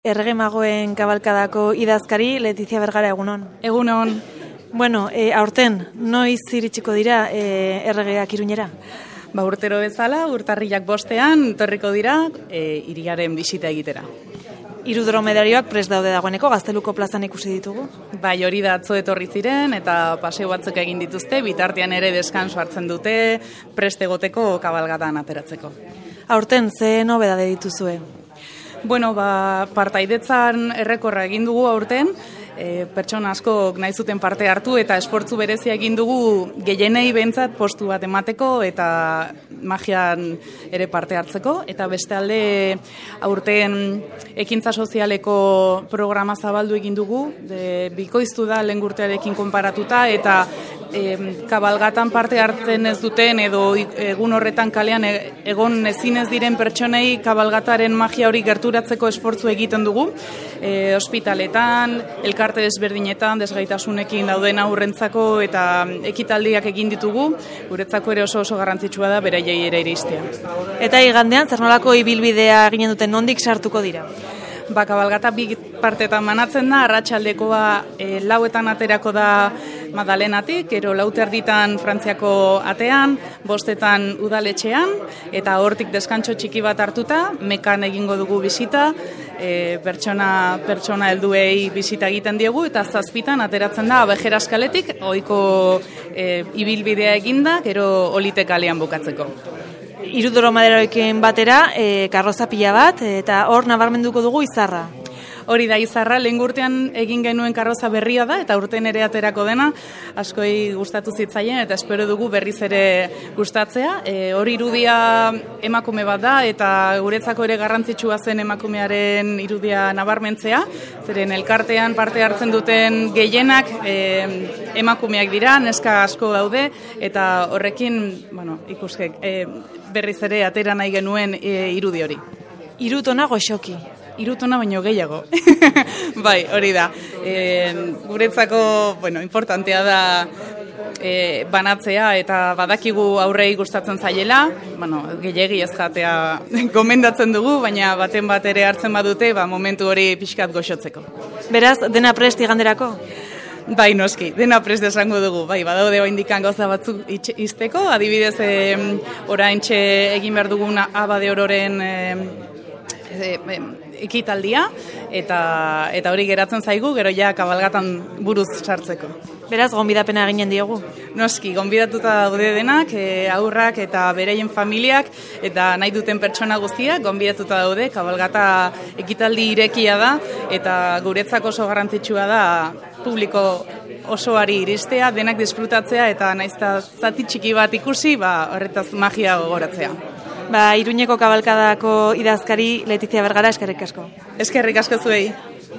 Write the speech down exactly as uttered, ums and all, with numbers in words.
Errege Magoen kabalkadako idazkari Letizia Bergara, egunon. Egunon. Bueno, e, aurten, noiz iritsiko dira e, erregeak Iruñera? Ba, urtero bezala, urtarrilak bostean, torriko dira, e, hiriaren bisita egitera. Hiru dromedarioak prest daude dagoeneko, Gazteluko plazan ikusi ditugu? Bai, hori da atzo etorri ziren, eta paseo batzuk egin dituzte, bitartean ere deskanso hartzen dute, prest egoteko kabalgadan ateratzeko. Aurten, ze nobedade dituzue? Bueno, ba, partaidetzan errekorra egin dugu aurten, e, pertsona askok nahi zuten parte hartu eta esfortzu berezia egin dugu gehienei behintzat postu bat emateko eta magian ere parte hartzeko. Eta beste alde aurten ekintza sozialeko programa zabaldu egin dugu, de, bikoiztu da lehen urtearekin konparatuta eta e, kabalgatan parte hartzen ez duten edo egun horretan kalean egon ezinez diren pertsonei kabalgataren magia hori gerturatzeko esfortzu egiten dugu. E, ospitaletan, elkarte desberdinetan, desgaitasunekin dauden aurrentzako eta ekitaldiak egin ditugu, guretzako ere oso oso garrantzitsua da beraiei ere iristea. Eta igandean, zer nolako ibilbidea ginen duten, nondik sartuko dira? Ba, kabalgata bi partetan banatzen da, arratsaldekoa e, lauetan aterako da Madalenatik, gero lauterditan Frantziako atean, bostetan udaletxean, eta hortik deskantxo txiki bat hartuta, mekan egingo dugu bisita, e, pertsona, pertsona helduei bisita egiten diegu, eta zazpitan ateratzen da Abejeraskaletik, ohiko e, ibilbidea eginda, gero Olite kalean bukatzeko. Hiru dromedarioekin batera, e, karroza pila bat, eta hor nabarmenduko dugu izarra. Hori da izarra, lehen urtean egin genuen karroza berria da, eta urten ere aterako dena, askoi gustatu zitzaien, eta espero dugu berriz ere gustatzea. E, hori irudia emakume bat da, eta guretzako ere garrantzitsua zen emakumearen irudia nabarmentzea, zeren elkartean parte hartzen duten gehienak e, emakumeak dira, neska asko daude, eta horrekin, bueno, ikuskek, e, berriz ere atera nahi genuen e, irudi hori. Irutona goxoki. Irutona baino gehiago. Bai, hori da. E, guretzako, bueno, importantea da e, banatzea eta badakigu aurrei gustatzen zaiela, bueno, gehiegi ez jatea gomendatzen dugu, baina baten bat ere hartzen badute, ba, momentu hori pixkat goxotzeko. Beraz, dena prest iganderako? Bai, noski, dena prest esango dugu. Bai, badaude oraindik gauza batzuk izteko, adibidez, e, oraintxe egin behar duguna Abade Ororen e, e, e, ekitaldia, eta eta hori geratzen zaigu, gero ja kabalgatan buruz sartzeko. Beraz, gonbidapena eginen diogu? Noski, gonbidatuta daude denak, e, aurrak eta bereien familiak, eta nahi duten pertsona guztiak, gonbidatuta daude, kabalgata ekitaldi irekia da, eta guretzako oso garrantzitsua da publiko osoari iristea, denak disfrutatzea, eta naizta zati txiki bat ikusi, ba, horretaz magia gogoratzea. Ba, Iruñeko kabalkadako idazkari Letizia Bergara, eskerrik asko. Eskerrik asko zuei.